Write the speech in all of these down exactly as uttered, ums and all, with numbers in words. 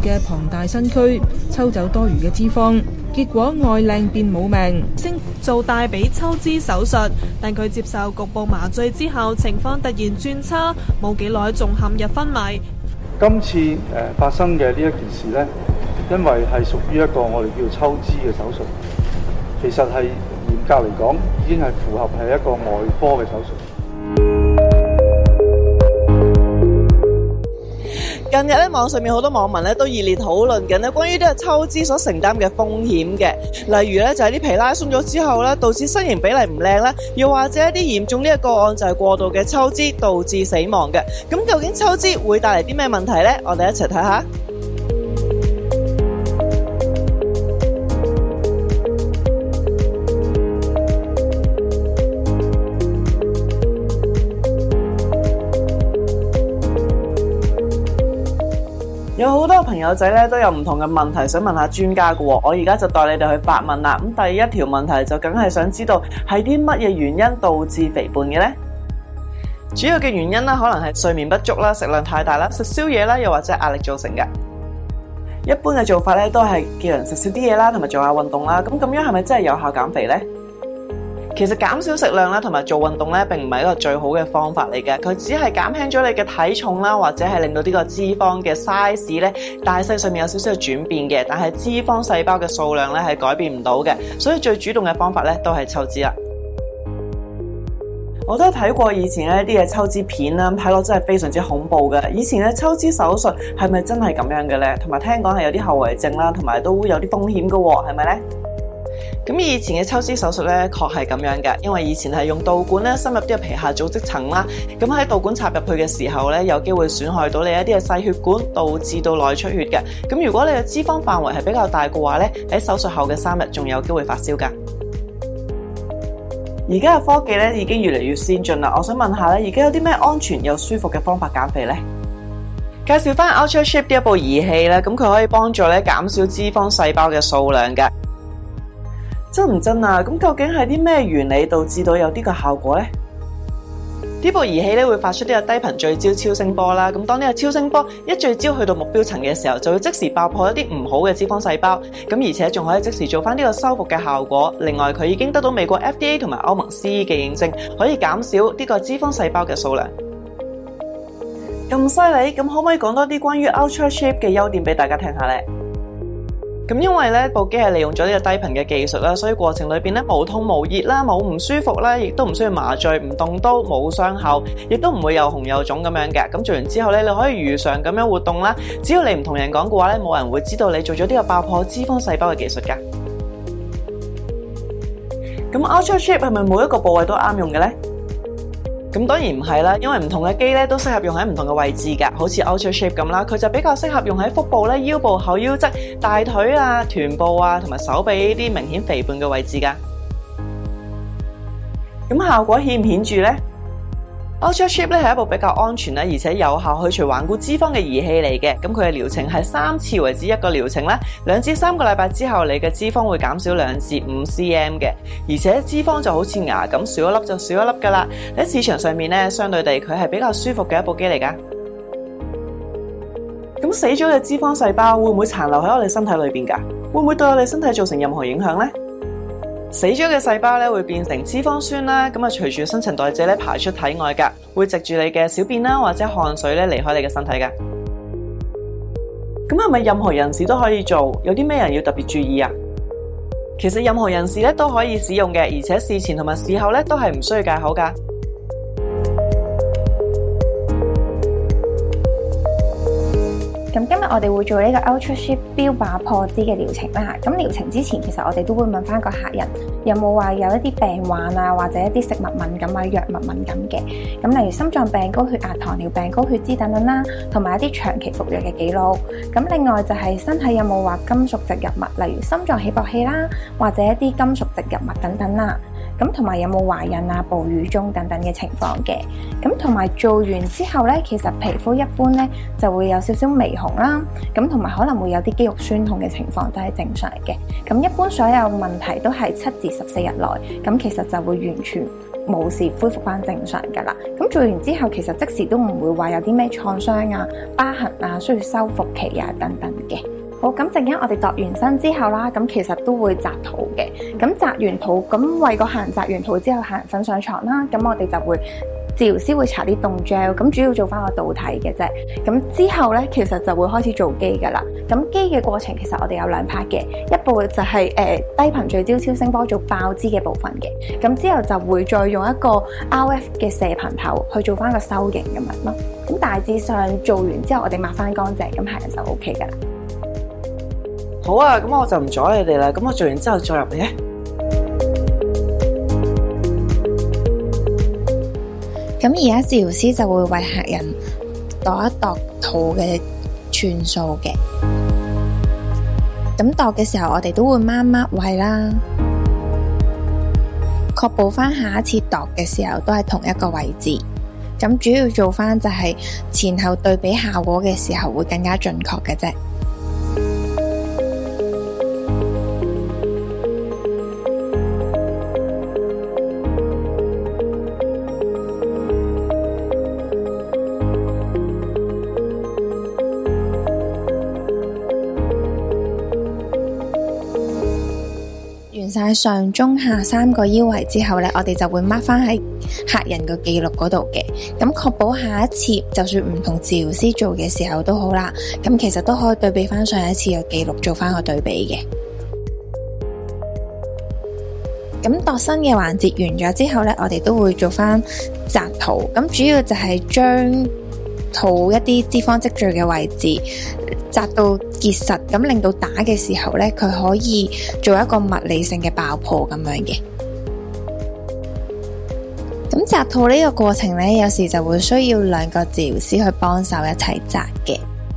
嘅龐大身軀，抽走多餘嘅脂肪，結果愛靚變冇命。 正做大髀抽脂手術，但佢接受局部麻醉之後，情況突然轉差，冇幾耐仲陷入昏迷。 今次誒、呃、發生嘅呢一件事呢，因為係屬於一個我哋叫抽脂嘅手術，其實係嚴格嚟講已經係符合係一個外科嘅手術。 近日咧，網上面好多網民咧都熱烈討論緊咧關於呢個抽脂所承擔嘅風險嘅，例如咧就係啲皮拉鬆咗之後咧，導致身形比例唔靚啦，又或者一啲嚴重呢個個案就係過度嘅抽脂導致死亡嘅。咁究竟抽脂會帶嚟啲咩問題呢？我哋一齊睇下。有好多朋友仔咧都有唔同嘅問題想問下專家嘅，我而家就帶你哋去發問啦。咁第一條問題就梗係想知道係啲乜嘢原因導致肥胖嘅呢？主要嘅原因咧可能係睡眠不足啦、食量太大啦、食宵夜啦，又或者壓力造成嘅。一般嘅做法咧都係叫人食少啲嘢啦，同埋做下運動啦。咁咁樣係咪真係有效減肥呢？其實減少食量啦，同埋做運動咧，並唔係一個最好嘅方法嚟嘅。佢只係減輕咗你嘅體重啦，或者係令到呢個脂肪嘅 size 咧大細上面有少少嘅轉變嘅。但係脂肪細胞嘅數量咧係改變唔到嘅，所以最主動嘅方法咧都係抽脂啦。我都睇過以前咧啲嘅抽脂片啦，睇落真係非常之恐怖嘅。以前咧抽脂手術係咪真係咁樣嘅咧？同埋聽講係有啲後遺症啦，同埋都會有啲風險嘅喎，係咪咧？咁以前嘅抽脂手術咧，確係咁樣嘅，因為以前係用導管咧深入啲嘅皮下組織層啦，咁喺導管插入去嘅時候咧，有機會損害到你一啲嘅細血管，導致到內出血嘅。咁如果你嘅脂肪範圍係比較大嘅話咧，喺手術後嘅三日仲有機會發燒㗎。而家嘅科技咧已經越嚟越先進啦，我想問下咧，而家有啲咩安全又舒服嘅方法減肥呢？介紹翻 UltraShape 呢一部儀器咧，咁佢可以幫助咧減少脂肪細胞嘅數量嘅。真唔真啊？咁究竟係啲咩原理導致到有呢個效果呢？呢部儀器咧會發出呢個低頻聚焦超聲波啦。咁當呢個超聲波一聚焦去到目標層嘅時候，就會即時爆破一啲唔好嘅脂肪細胞。咁而且仲可以即時做翻呢個修復嘅效果。另外，佢已經得到美國 F D A 同埋歐盟 C E 嘅認證，可以減少呢個脂肪細胞嘅數量。咁犀利，咁可唔可以講多啲關於 UltraShape 嘅優點俾大家聽下呢？咁因為咧部機係利用咗呢個低頻嘅技術啦，所以過程裏邊咧無痛無熱啦，冇唔舒服啦，亦都唔需要麻醉，唔動刀，冇傷口，亦都唔會又紅又腫咁樣嘅。咁做完之後咧，你可以如常咁樣活動啦。只要你唔同人講嘅話咧，冇人會知道你做咗呢個爆破脂肪細胞嘅技術噶。咁 UltraShape 係咪每一個部位都啱用嘅咧？咁當然唔係啦，因為唔同嘅機咧都適合用喺唔同嘅位置㗎。好似 UltraShape 咁啦，佢就比較適合用喺腹部咧、腰部、後腰側、大腿啊、臀部啊同埋手臂呢啲明顯肥胖嘅位置㗎。咁效果顯唔顯著呢？ UltraShape 咧係一部比較安全咧，而且有效去除頑固脂肪嘅儀器嚟嘅。咁佢嘅療程係三次為止一個療程啦，兩至三個禮拜之後，你嘅脂肪會減少兩至五 cm 嘅，而且脂肪就好似牙咁，少一粒就少一粒噶啦。喺市場上面咧，相對地佢係比較舒服嘅一部機嚟噶。咁死咗嘅脂肪細胞會唔會殘留喺我哋身體裏邊噶？會唔會對我哋身體造成任何影響呢？死咗嘅細胞咧會變成脂肪酸啦，咁啊隨住新陳代謝咧排出體外噶，會藉住你嘅小便啦或者汗水咧離開你嘅身體噶。咁係咪任何人士都可以做？有啲咩人要特別注意啊？其實任何人士咧都可以使用嘅，而且事前同埋事後咧都係唔需要戒口噶。 咁今日我哋會做呢個 UltraShape 標靶破脂嘅療程啦。咁療程之前，其實我哋都會問翻個客人有冇話有一啲病患啊，或者一啲食物敏感啊、藥物敏感嘅。咁例如心臟病、高血壓、糖尿病、高血脂等等啦，同埋一啲長期服藥嘅記錄。咁另外就係身體有冇話金屬植入物，例如心臟起搏器啦，或者一啲金屬植入物等等啦。咁同埋有冇懷孕啊、哺乳中等等嘅情況嘅。咁同埋做完之後咧，其實皮膚一般咧就會有少少微紅啦，咁同埋可能會有啲肌肉酸痛嘅情況都係正常嘅。咁一般所有問題都係七至十四日內，咁其實就會完全冇事恢復翻正常噶啦。咁做完之後，其實即時都唔會話有啲咩創傷啊、疤痕啊需要修復期啊等等嘅。好，咁陣間我哋度完身之後啦，咁其實都會紮肚嘅。咁紮完肚，咁為個客人紮完肚之後，客人瞓上床啦，咁我哋就會治療師會搽啲凍 gel， 咁主要做翻個導體嘅啫。咁之後咧，其實就會開始做機噶啦。咁機嘅過程其實我哋有兩 part 嘅，一部就係、是、誒、呃、低頻聚焦超聲波做爆脂嘅部分嘅，咁之後就會再用一個 R F 嘅射頻頭去做翻個收形咁樣咯。咁大致上做完之後，我哋抹翻乾淨，咁客人就 O K 噶啦。 好啊，咁我就唔阻你哋啦。咁我做完之後再入嚟咧。 咁而家治療師就會為客人度一度肚嘅寸數嘅。咁度嘅時候，我哋都會掹掹位啦，確保翻下一次度嘅時候都係同一個位置。咁主要做翻就係前後對比效果嘅時候會更加準確嘅啫。完晒上中下三個腰圍之後呢，我哋就會 mark 翻喺客人個記錄嗰度嘅，咁確保下一次就算唔同治療師做嘅時候都好啦，咁其實都可以對比翻上一次嘅記錄做翻個對比嘅。咁度身嘅環節完咗之後呢，我哋都會做翻紮肚，咁主要就係將肚一啲脂肪積聚嘅位置紮到結實，咁令到打嘅時候呢，佢可以做一個物理性嘅爆破咁樣嘅。咁紮肚呢個過程呢，有時就會需要兩個治療師去幫手一齊紮嘅。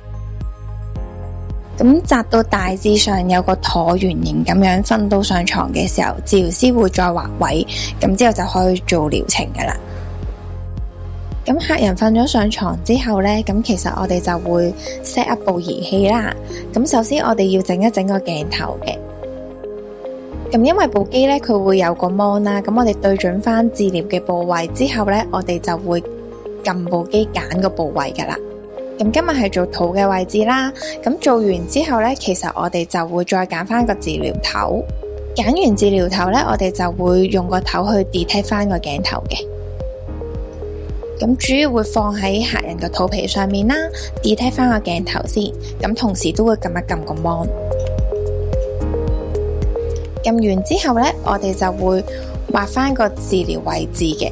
咁紮到大致上有個橢圓形咁樣瞓到上床嘅時候，治療師會再劃位，咁之後就可以做療程噶啦。咁客人瞓咗上床之後呢，咁其實我哋就會 set up 部儀器啦。咁首先我哋要整一整個鏡頭嘅。咁因為部機呢，佢會有個 mon 啦，咁我哋對準翻治療嘅部位之後呢，我哋就會撳部機揀個部位噶啦。咁今日係做肚嘅位置啦。咁做完之後呢，其實我哋就會再揀翻個治療頭。揀完治療頭呢，我哋就會用個頭去 detect 翻個鏡頭嘅。咁主要會放喺客人嘅肚皮上面啦 ，detect 翻個鏡頭先。咁同時都會撳一撳個 mon。撳完之後呢，我哋就會畫翻個治療位置嘅。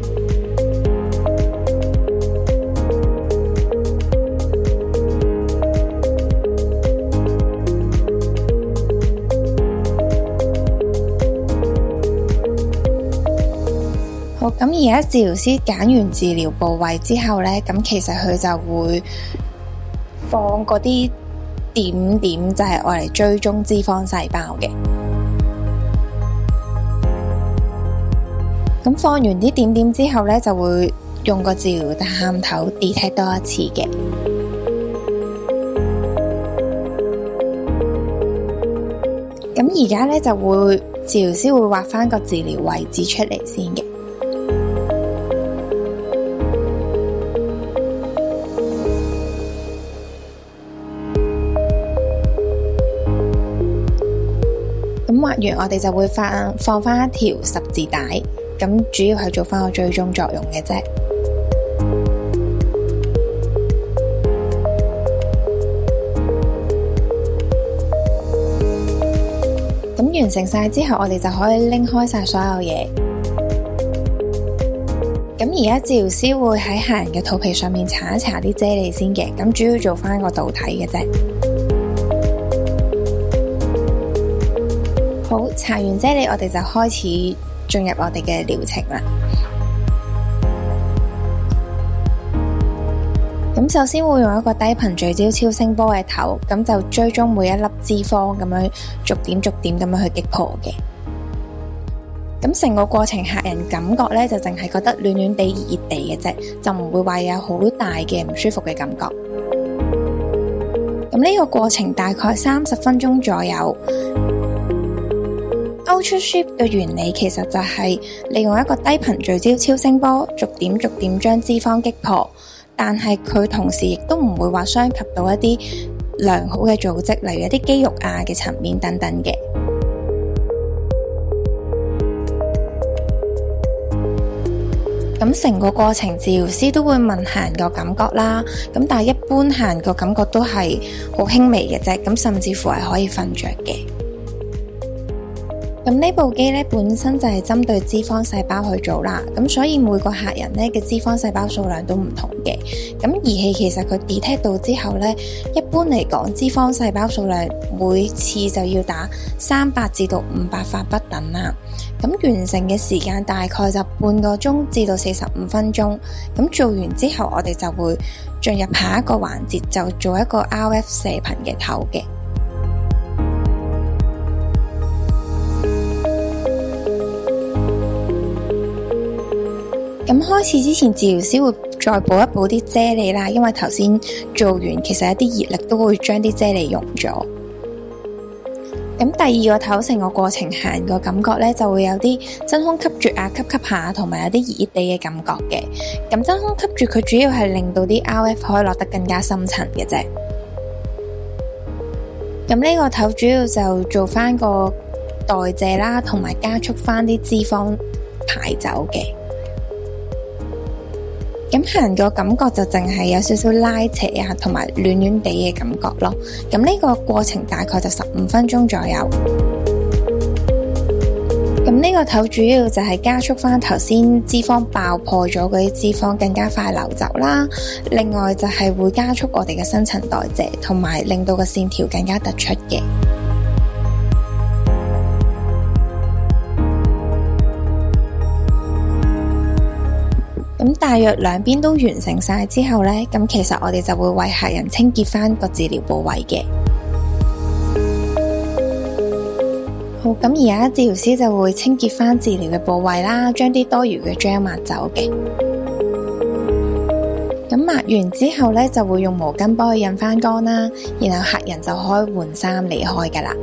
好，咁而家治療師揀完治療部位之後呢，咁其實佢就會放嗰啲點點，就係愛嚟追蹤脂肪細胞嘅。咁放完啲點點之後呢，就會用個治療探頭 detect 多一次嘅。咁而家呢，就會治療師會畫翻個治療位置出嚟先嘅。咁畫完，我哋就會放放翻一條十字帶，咁主要係做翻個追蹤作用嘅啫。咁完成晒之後，我哋就可以拎開晒所有嘢。咁而家治療師會喺客人嘅肚皮上面搽一搽啲啫喱先嘅，咁主要做翻個導體嘅啫。好，搽完啫喱，我哋就開始進入我哋嘅療程啦。咁首先會用一個低頻聚焦超聲波嘅頭，咁就追蹤每一粒脂肪，咁樣逐點逐點咁樣去擊破嘅。咁成個過程，客人感覺呢就淨係覺得暖暖地、熱熱地嘅啫，就唔會話有好大嘅唔舒服嘅感覺。咁呢個過程大概三十分鐘左右。 Ultraship 嘅原理其實就係利用一個低頻聚焦超聲波，逐點逐點將脂肪擊破，但係佢同時亦都唔會話傷及到一啲良好嘅組織，例如一啲肌肉啊嘅層面等等嘅。咁成個過程，治療師都會問客人個感覺啦。咁但係一般客人個感覺都係好輕微嘅啫，咁甚至乎係可以瞓着嘅。咁呢部機咧本身就係針對脂肪細胞去做啦，咁所以每個客人咧嘅脂肪細胞數量都唔同嘅。咁儀器其實佢 detect 到之後咧，一般嚟講脂肪細胞數量每次就要打三百至到五百發不等啦。咁完成嘅時間大概就半個鐘至到四十五分鐘。咁做完之後，我哋就會進入下一個環節，就做一個 R F 射頻嘅頭嘅。咁開始之前，治療師會再補一補啲啫喱啦，因為頭先做完，其實一啲熱力都會將啲啫喱溶咗。咁第二個頭成個過程行個感覺咧，就會有啲真空吸住啊，吸吸下，同埋有啲熱熱地嘅感覺嘅。咁真空吸住佢主要係令到啲 R F 可以落得更加深層嘅啫。咁呢個頭主要就做翻個代謝啦，同埋加速翻啲脂肪排走嘅。咁行個感覺就淨係有少少拉扯啊，同埋暖暖地嘅感覺咯。咁呢個過程大概就十五分鐘左右。咁呢個頭主要就係加速翻頭先脂肪爆破咗嗰啲脂肪更加快流走啦。另外就係會加速我哋嘅新陳代謝，同埋令到個線條更加突出嘅。咁大約兩邊都完成晒之後呢，咁其實我哋就會為客人清潔翻個治療部位嘅。好，咁而家治療師就會清潔翻治療嘅部位啦，將啲多餘嘅漿抹走嘅。咁抹完之後呢，就會用毛巾幫佢印翻乾啦，然後客人就可以換衫離開噶啦。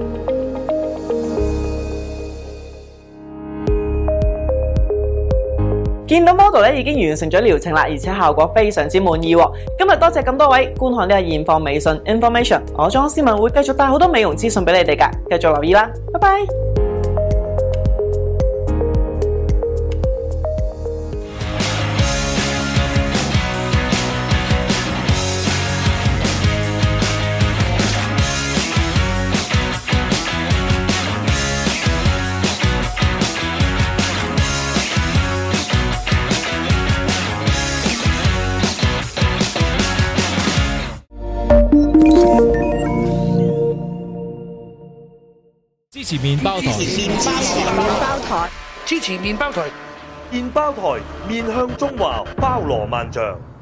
見到 model 咧已經完成咗療程啦，而且效果非常之滿意喎。今日多謝咁多位觀看呢個現況微信 information， 我莊思敏會繼續帶好多美容資訊俾你哋㗎，繼續留意啦，拜拜。 支持麵包台， 麵包台， 支持麵包台，麵包台面向中華，包羅萬象。